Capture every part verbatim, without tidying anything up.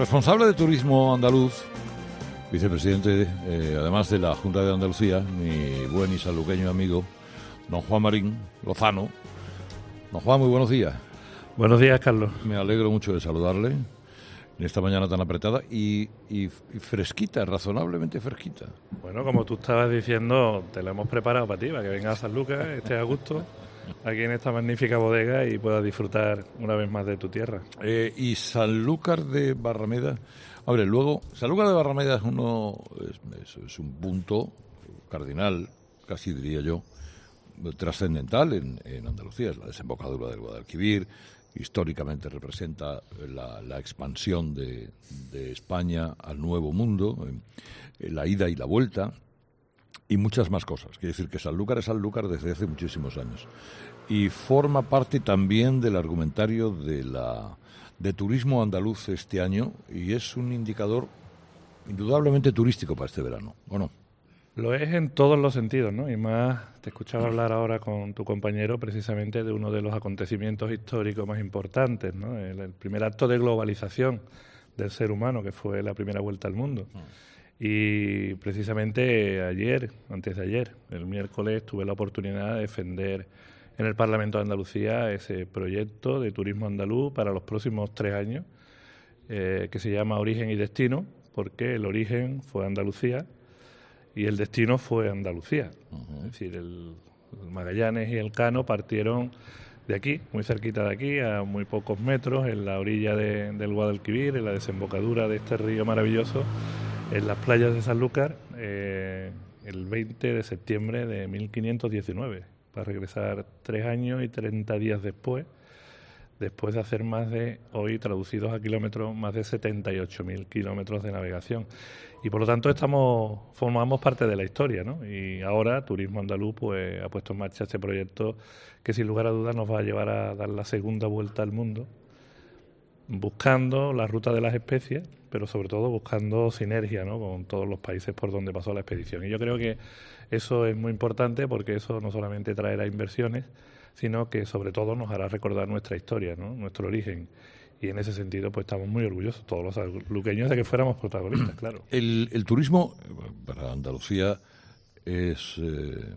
responsable de turismo andaluz, vicepresidente, eh, además de la Junta de Andalucía, mi buen y sanluqueño amigo, don Juan Marín Lozano. Don Juan, muy buenos días. Buenos días, Carlos. Me alegro mucho de saludarle en esta mañana tan apretada y, y, y fresquita, razonablemente fresquita. Bueno, como tú estabas diciendo, te lo hemos preparado para ti, para que vengas a San Lucas, estés a gusto aquí en esta magnífica bodega y puedas disfrutar una vez más de tu tierra. Eh, y Sanlúcar de Barrameda, a ver, luego, Sanlúcar de Barrameda es uno, es, es, es un punto cardinal, casi diría yo, trascendental en, en Andalucía, es la desembocadura del Guadalquivir, históricamente representa la, la expansión de, de España al Nuevo Mundo, eh, la ida y la vuelta, y muchas más cosas. Quiere decir que Sanlúcar es Sanlúcar desde hace muchísimos años. Y forma parte también del argumentario de, la, de turismo andaluz este año, y es un indicador indudablemente turístico para este verano, ¿o no? Lo es en todos los sentidos, ¿no? Y más, te escuchaba hablar ahora con tu compañero precisamente de uno de los acontecimientos históricos más importantes, ¿no? El, el primer acto de globalización del ser humano, que fue la primera vuelta al mundo. Y precisamente ayer, antes de ayer, el miércoles, tuve la oportunidad de defender en el Parlamento de Andalucía ese proyecto de turismo andaluz para los próximos tres años, eh, que se llama Origen y Destino, porque el origen fue Andalucía y el destino fue Andalucía. Uh-huh. Es decir, el, el Magallanes y el Cano partieron de aquí, muy cerquita de aquí, a muy pocos metros, en la orilla de, del Guadalquivir, en la desembocadura de este río maravilloso, en las playas de Sanlúcar, eh, el veinte de septiembre de mil quinientos diecinueve, para regresar tres años y treinta días después, después de hacer más de, hoy traducidos a kilómetros, más de setenta y ocho mil kilómetros de navegación. Y por lo tanto estamos formamos parte de la historia, ¿no? Y ahora Turismo Andaluz pues ha puesto en marcha este proyecto que sin lugar a dudas nos va a llevar a dar la segunda vuelta al mundo, buscando la ruta de las especies, pero sobre todo buscando sinergia, ¿no?, con todos los países por donde pasó la expedición. Y yo creo que eso es muy importante porque eso no solamente traerá inversiones, sino que sobre todo nos hará recordar nuestra historia, ¿no?, nuestro origen. Y en ese sentido pues estamos muy orgullosos, todos los sanluqueños, de que fuéramos protagonistas, claro. El, el turismo para Andalucía es eh,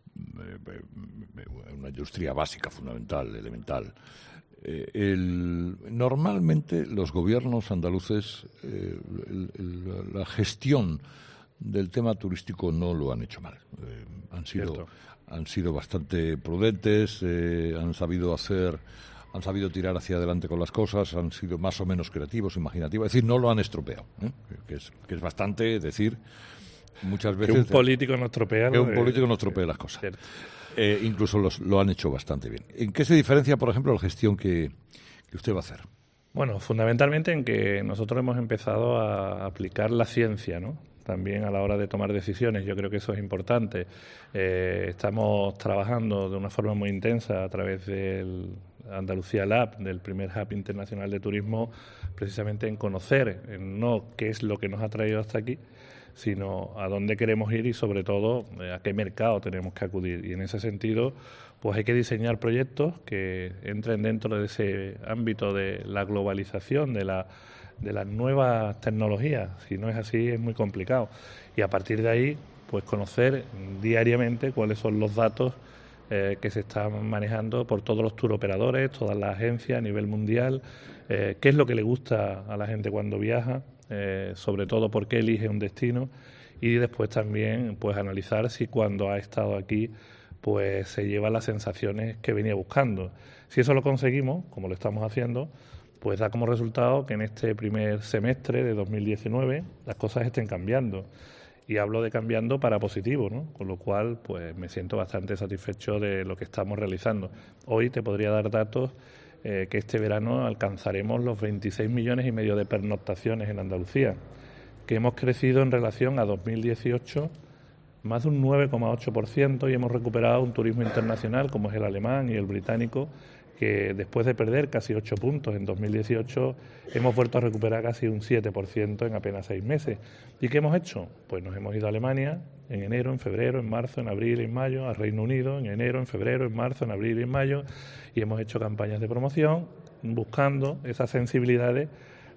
una industria básica, fundamental, elemental. Eh, el, normalmente los gobiernos andaluces, eh, el, el, la gestión del tema turístico no lo han hecho mal. Eh, han sido han sido bastante prudentes, eh, han sabido hacer, han sabido tirar hacia adelante con las cosas, han sido más o menos creativos, imaginativos, es decir, no lo han estropeado, ¿eh? que, es, que es bastante decir muchas veces que un político no estropea, que un político no estropea las cosas. Eh, incluso los, lo han hecho bastante bien. ¿En qué se diferencia, por ejemplo, la gestión que, que usted va a hacer? Bueno, fundamentalmente en que nosotros hemos empezado a aplicar la ciencia, ¿no?, también a la hora de tomar decisiones. Yo creo que eso es importante. Eh, estamos trabajando de una forma muy intensa a través del Andalucía Lab, del primer Hub Internacional de Turismo, precisamente en conocer, en no qué es lo que nos ha traído hasta aquí, sino a dónde queremos ir y, sobre todo, a qué mercado tenemos que acudir. Y en ese sentido, pues hay que diseñar proyectos que entren dentro de ese ámbito de la globalización, de la de las nuevas tecnologías. Si no es así, es muy complicado. Y a partir de ahí, pues conocer diariamente cuáles son los datos eh, que se están manejando por todos los tour operadores, todas las agencias a nivel mundial, eh, qué es lo que le gusta a la gente cuando viaja, eh, sobre todo por qué elige un destino, y después también pues analizar si cuando ha estado aquí pues se lleva las sensaciones que venía buscando. Si eso lo conseguimos, como lo estamos haciendo, pues da como resultado que en este primer semestre de dos mil diecinueve las cosas estén cambiando. Y hablo de cambiando para positivo, ¿no? Con lo cual, pues me siento bastante satisfecho de lo que estamos realizando. Hoy te podría dar datos eh, que este verano alcanzaremos los veintiséis millones y medio de pernoctaciones en Andalucía, que hemos crecido en relación a dos mil dieciocho más de un nueve coma ocho por ciento y hemos recuperado un turismo internacional como es el alemán y el británico, que después de perder casi ocho puntos en dos mil dieciocho, hemos vuelto a recuperar casi un siete por ciento en apenas seis meses. ¿Y qué hemos hecho? Pues nos hemos ido a Alemania en enero, en febrero, en marzo, en abril y en mayo, a Reino Unido en enero, en febrero, en marzo, en abril y en mayo, y hemos hecho campañas de promoción buscando esas sensibilidades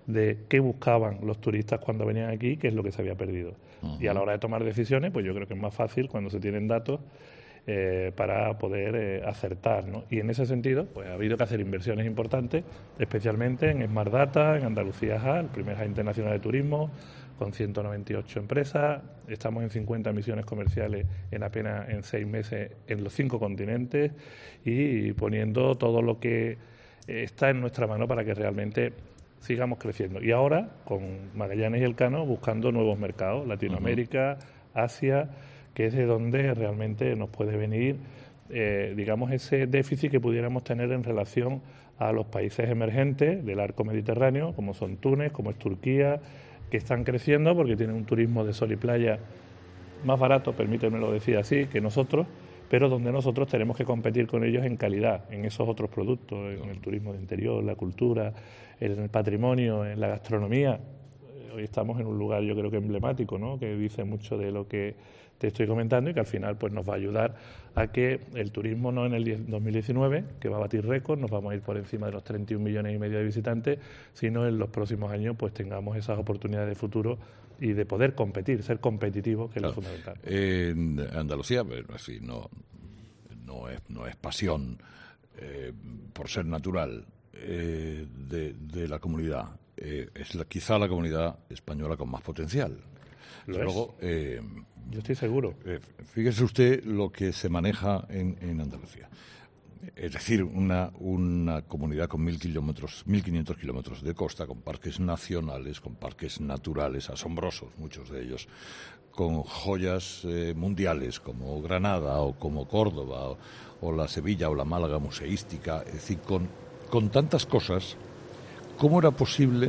de qué buscaban los turistas cuando venían aquí, qué es lo que se había perdido. Uh-huh. Y a la hora de tomar decisiones, pues yo creo que es más fácil cuando se tienen datos eh, para poder eh, acertar, ¿no? Y en ese sentido, pues ha habido que hacer inversiones importantes, especialmente en Smart Data, en Andalucía H A, el primer hub internacional de turismo, con ciento noventa y ocho empresas. Estamos en cincuenta misiones comerciales en apenas en seis meses en los cinco continentes y poniendo todo lo que está en nuestra mano para que realmente sigamos creciendo. Y ahora, con Magallanes y Elcano, buscando nuevos mercados, Latinoamérica, uh-huh. Asia, que es de donde realmente nos puede venir, eh, digamos, ese déficit que pudiéramos tener en relación a los países emergentes del arco mediterráneo, como son Túnez, como es Turquía, que están creciendo porque tienen un turismo de sol y playa más barato, permítanmelo decir así, que nosotros, pero donde nosotros tenemos que competir con ellos en calidad, en esos otros productos, en el turismo de interior, la cultura, en el patrimonio, en la gastronomía. Hoy estamos en un lugar, yo creo que emblemático, ¿no?, que dice mucho de lo que te estoy comentando y que al final pues nos va a ayudar a que el turismo, no en el dos mil diecinueve, que va a batir récord, nos vamos a ir por encima de los treinta y un millones y medio de visitantes, sino en los próximos años pues tengamos esas oportunidades de futuro y de poder competir, ser competitivos, que claro, es lo fundamental. En Andalucía, así, no, no, es, no es pasión eh, por ser natural eh, de, de la comunidad. Eh, es la, quizá la comunidad española con más potencial. Lo Luego, es. Eh, Yo estoy seguro. Eh, fíjese usted lo que se maneja en, en Andalucía. Es decir, una, una comunidad con mil kilómetros, mil quinientos kilómetros de costa, con parques nacionales, con parques naturales asombrosos, muchos de ellos, con joyas eh, mundiales como Granada o como Córdoba o, o la Sevilla o la Málaga museística, es decir, con, con tantas cosas. ¿Cómo era posible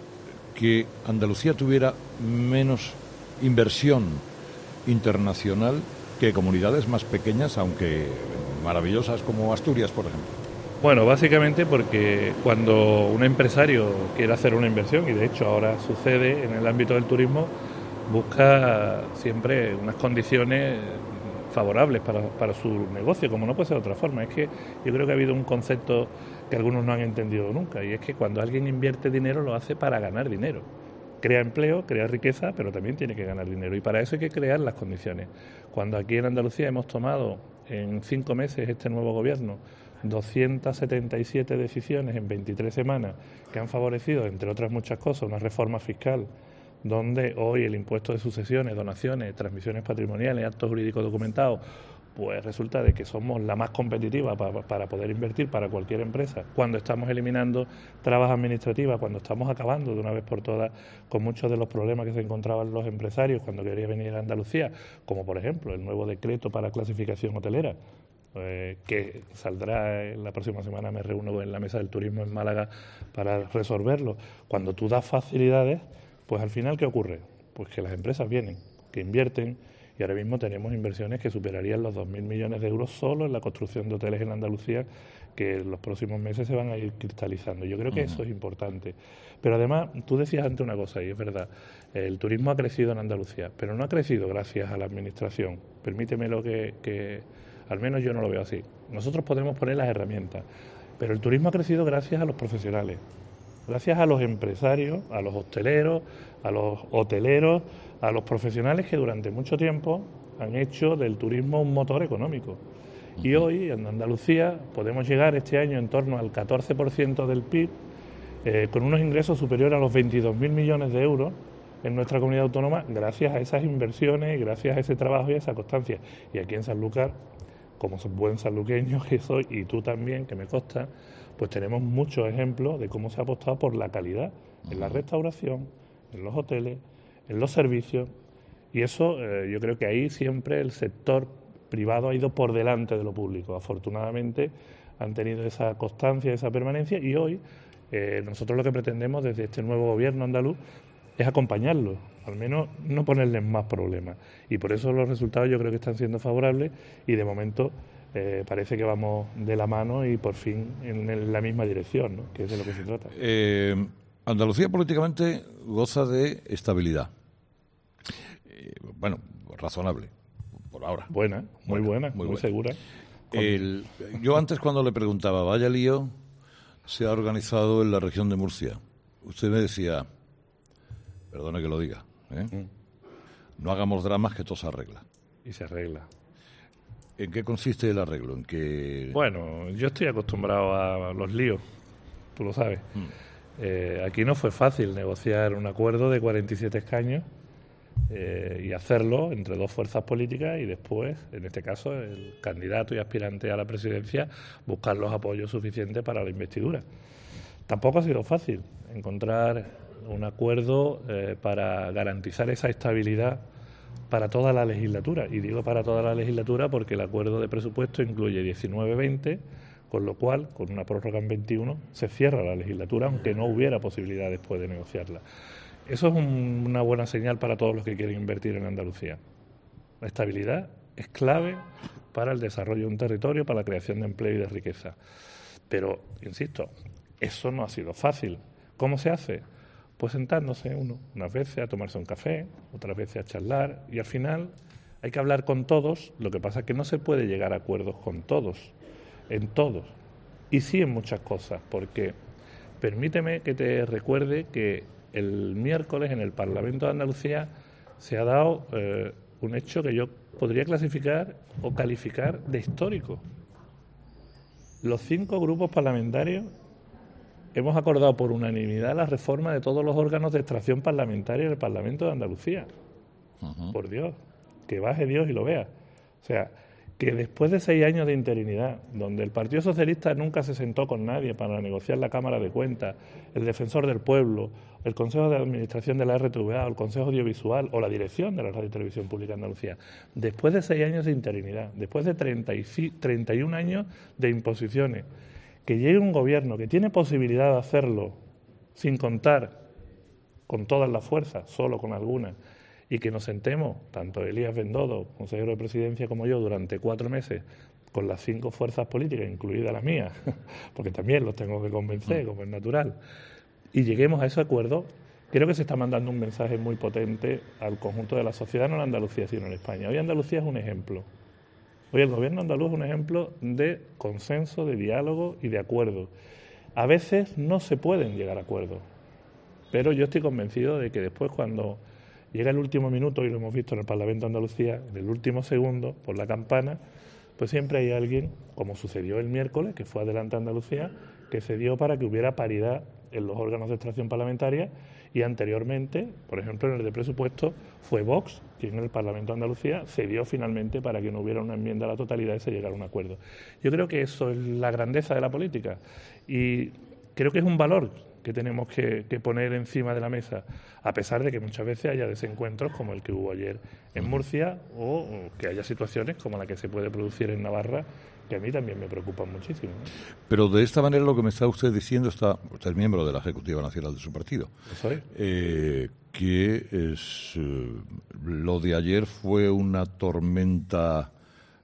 que Andalucía tuviera menos inversión internacional que comunidades más pequeñas, aunque maravillosas, como Asturias, por ejemplo? Bueno, básicamente porque cuando un empresario quiere hacer una inversión, y de hecho ahora sucede en el ámbito del turismo, busca siempre unas condiciones favorables para, para su negocio, como no puede ser de otra forma. Es que yo creo que ha habido un concepto que algunos no han entendido nunca, y es que cuando alguien invierte dinero lo hace para ganar dinero. Crea empleo, crea riqueza, pero también tiene que ganar dinero, y para eso hay que crear las condiciones. Cuando aquí en Andalucía hemos tomado en cinco meses este nuevo gobierno doscientas setenta y siete decisiones en veintitrés semanas que han favorecido, entre otras muchas cosas, una reforma fiscal donde hoy el impuesto de sucesiones, donaciones, transmisiones patrimoniales, actos jurídicos documentados, pues resulta de que somos la más competitiva para, para poder invertir para cualquier empresa, cuando estamos eliminando trabas administrativas, cuando estamos acabando de una vez por todas con muchos de los problemas que se encontraban los empresarios cuando querían venir a Andalucía, como por ejemplo el nuevo decreto para clasificación hotelera, eh, que saldrá en la próxima semana. Me reúno en la mesa del turismo en Málaga para resolverlo. Cuando tú das facilidades, pues al final, ¿qué ocurre? Pues que las empresas vienen, que invierten, y ahora mismo tenemos inversiones que superarían los dos mil millones de euros solo en la construcción de hoteles en Andalucía, que en los próximos meses se van a ir cristalizando. Yo creo que uh-huh. eso es importante. Pero además, tú decías antes una cosa, y es verdad, el turismo ha crecido en Andalucía, pero no ha crecido gracias a la administración. Permítemelo que, que al menos yo no lo veo así. Nosotros podemos poner las herramientas, pero el turismo ha crecido gracias a los profesionales, gracias a los empresarios, a los hosteleros, a los hoteleros, a los profesionales que durante mucho tiempo han hecho del turismo un motor económico. Y hoy en Andalucía podemos llegar este año en torno al catorce por ciento del P I B, eh, con unos ingresos superiores a los veintidós mil millones de euros en nuestra comunidad autónoma, gracias a esas inversiones, gracias a ese trabajo y a esa constancia. Y aquí en Sanlúcar, como buen sanluqueño que soy, y tú también, que me consta, pues tenemos muchos ejemplos de cómo se ha apostado por la calidad en la restauración, en los hoteles, en los servicios, y eso eh, yo creo que ahí siempre el sector privado ha ido por delante de lo público. Afortunadamente han tenido esa constancia, esa permanencia, y hoy eh, nosotros lo que pretendemos desde este nuevo gobierno andaluz es acompañarlos, al menos no ponerles más problemas, y por eso los resultados yo creo que están siendo favorables, y de momento Eh, parece que vamos de la mano y por fin en la misma dirección, ¿no?, que es de lo que se trata. Eh, Andalucía políticamente goza de estabilidad. Eh, bueno, razonable, por ahora. Buena, muy buena, buena muy, muy buena. Segura. El, yo antes cuando le preguntaba, vaya lío se ha organizado en la región de Murcia. usted me decía, perdone que lo diga, ¿eh? Mm. No hagamos dramas, que todo se arregla. Y se arregla. ¿En qué consiste el arreglo? ¿En qué... Bueno, yo estoy acostumbrado a los líos, tú lo sabes. Mm. Eh, aquí no fue fácil negociar un acuerdo de cuarenta y siete escaños eh, y hacerlo entre dos fuerzas políticas y después, en este caso, el candidato y aspirante a la presidencia, buscar los apoyos suficientes para la investidura. Tampoco ha sido fácil encontrar un acuerdo eh, para garantizar esa estabilidad para toda la legislatura. Y digo para toda la legislatura porque el acuerdo de presupuesto incluye diecinueve veinte, con lo cual, con una prórroga en veintiuno, se cierra la legislatura, aunque no hubiera posibilidad después de negociarla. Eso es un, una buena señal para todos los que quieren invertir en Andalucía. La estabilidad es clave para el desarrollo de un territorio, para la creación de empleo y de riqueza. Pero, insisto, eso no ha sido fácil. ¿Cómo se hace? Pues sentándose uno, unas veces a tomarse un café, otras veces a charlar, y al final hay que hablar con todos. Lo que pasa es que no se puede llegar a acuerdos con todos, en todos, y sí en muchas cosas, porque permíteme que te recuerde que el miércoles en el Parlamento de Andalucía se ha dado eh, un hecho que yo podría clasificar o calificar de histórico. Los cinco grupos parlamentarios hemos acordado por unanimidad la reforma de todos los órganos de extracción parlamentaria en el Parlamento de Andalucía. Uh-huh. Por Dios, que baje Dios y lo vea. O sea, que después de seis años de interinidad, donde el Partido Socialista nunca se sentó con nadie para negociar la Cámara de Cuentas, el Defensor del Pueblo, el Consejo de Administración de la R T V A, o el Consejo Audiovisual, o la dirección de la Radio y Televisión Pública de Andalucía, después de seis años de interinidad, después de treinta y un años de imposiciones, que llegue un gobierno que tiene posibilidad de hacerlo sin contar con todas las fuerzas, solo con algunas, y que nos sentemos, tanto Elías Bendodo, consejero de Presidencia, como yo, durante cuatro meses, con las cinco fuerzas políticas, incluida la mía, porque también los tengo que convencer, como es natural, y lleguemos a ese acuerdo, creo que se está mandando un mensaje muy potente al conjunto de la sociedad, no en Andalucía, sino en España. Hoy Andalucía es un ejemplo. Hoy el gobierno andaluz es un ejemplo de consenso, de diálogo y de acuerdo. A veces no se pueden llegar a acuerdos, pero yo estoy convencido de que después, cuando llega el último minuto, y lo hemos visto en el Parlamento de Andalucía, en el último segundo, por la campana, pues siempre hay alguien, como sucedió el miércoles, que fue Adelante Andalucía, que cedió para que hubiera paridad en los órganos de extracción parlamentaria, y anteriormente, por ejemplo, en el de presupuesto, fue Vox quien en el Parlamento de Andalucía cedió finalmente para que no hubiera una enmienda a la totalidad y se llegara a un acuerdo. Yo creo que eso es la grandeza de la política, y creo que es un valor que tenemos que, que poner encima de la mesa, a pesar de que muchas veces haya desencuentros como el que hubo ayer en Murcia, o, o que haya situaciones como la que se puede producir en Navarra, que a mí también me preocupan muchísimo, ¿no? Pero de esta manera lo que me está usted diciendo, está usted es miembro de la Ejecutiva Nacional de su partido, ¿Eso es? eh, que es, eh, lo de ayer fue una tormenta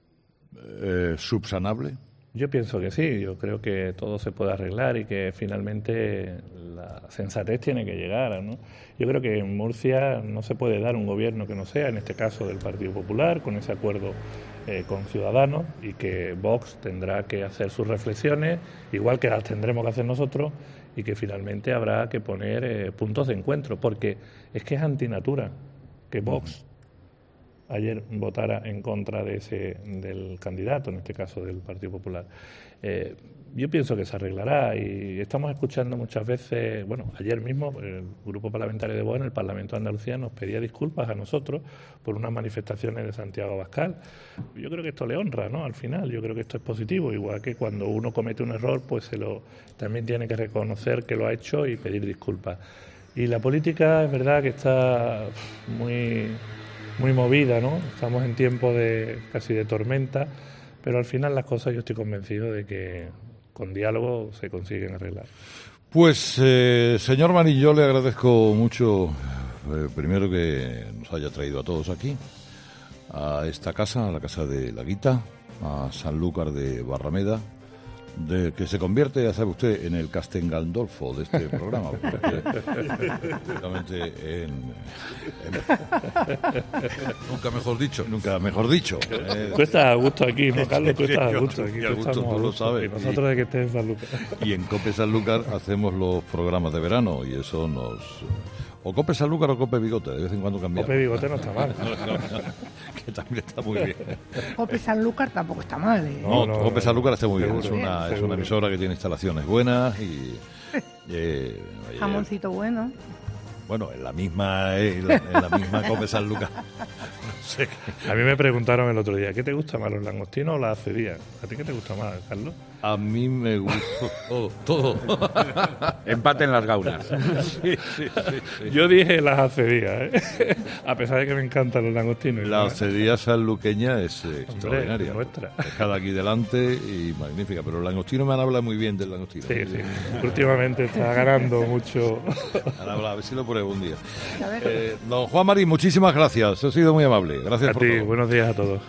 eh, subsanable. Yo pienso que sí, yo creo que todo se puede arreglar y que finalmente la sensatez tiene que llegar, ¿no? Yo creo que en Murcia no se puede dar un gobierno que no sea, en este caso del Partido Popular, con ese acuerdo eh, con Ciudadanos, y que Vox tendrá que hacer sus reflexiones, igual que las tendremos que hacer nosotros, y que finalmente habrá que poner eh, puntos de encuentro, porque es que es antinatura que Vox ayer votara en contra de ese del candidato, en este caso del Partido Popular. Eh, yo pienso que se arreglará, y estamos escuchando muchas veces, bueno, ayer mismo el Grupo Parlamentario de Vox en el Parlamento de Andalucía nos pedía disculpas a nosotros por unas manifestaciones de Santiago Abascal. Yo creo que esto le honra, ¿no? Al final, yo creo que esto es positivo, igual que cuando uno comete un error, pues se lo también tiene que reconocer que lo ha hecho y pedir disculpas. Y la política es verdad que está muy... muy movida, ¿no? Estamos en tiempo de casi de tormenta, pero al final las cosas yo estoy convencido de que con diálogo se consiguen arreglar. Pues, eh, señor Marín, yo le agradezco mucho, eh, primero que nos haya traído a todos aquí, a esta casa, a la Casa de la Guita, a Sanlúcar de Barrameda. de que se convierte, ya sabe usted, en el Castel Gandolfo de este programa. Prácticamente en, en... Nunca mejor dicho. Nunca mejor dicho. Eh, tú estás a gusto aquí, ¿no, Carlos? Tú estás a gusto aquí. A gusto, tú, tú lo sabes. Y nosotros y, de que estés en Sanlúcar. Y en COPE Sanlúcar hacemos los programas de verano y eso nos... O Cope Sanlúcar o Cope Bigote, de vez en cuando cambiamos. Cope Bigote no está mal. No, no, no, que también está muy bien. Cope Sanlúcar tampoco está mal, ¿eh? No, no, Cope Sanlúcar está muy bien. Seguro, es, una, seguro. es una emisora que tiene instalaciones buenas y... Eh, Jamoncito bueno. Bueno, en la misma en la, en la misma Cope Sanlúcar. No sé. A mí me preguntaron el otro día, ¿qué te gusta más, los langostinos o las acedías? ¿A ti qué te gusta más, Carlos? A mí me gusta todo. todo. Empate en las gaunas. Sí, sí, sí, sí. Yo dije las acedías, ¿eh? A pesar de que me encantan los langostinos. La acedía sanluqueña es eh, extraordinaria. Nuestra. Dejada aquí delante y magnífica. Pero el langostino me han hablado muy bien del langostino. Sí, sí. Últimamente está ganando mucho. Han hablado, a ver si lo pruebo un día. Eh, don Juan Marín, muchísimas gracias. Ha sido muy amable. Gracias A por ti, todo. buenos días a todos.